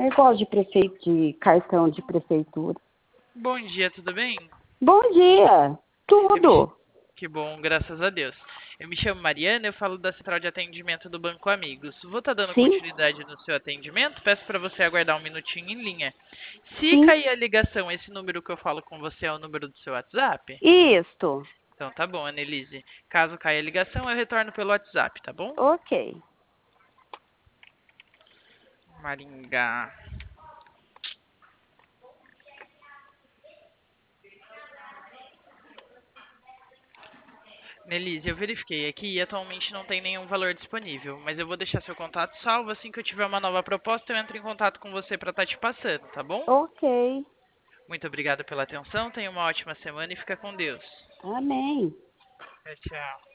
Negócio de de cartão de prefeitura. Bom dia, tudo bem? Bom dia! Eu me ch- Tudo! Que bom, graças a Deus. Eu me chamo Mariana, eu falo da Central de Atendimento do Banco Amigos. Vou estar dando Sim, continuidade no seu atendimento, peço para você aguardar um minutinho em linha. Se sim. cair a ligação, esse número que eu falo com você é o número do seu WhatsApp? Isto. Então tá bom, Annelise. Caso caia a ligação, eu retorno pelo WhatsApp, tá bom? Ok. Maringá. Nelise, eu verifiquei aqui e atualmente não tem nenhum valor disponível, mas eu vou deixar seu contato salvo. Assim que eu tiver uma nova proposta, eu entro em contato com você para estar te passando, tá bom? Ok. Muito obrigado pela atenção, tenha uma ótima semana e fica com Deus. Amém. Tchau, tchau.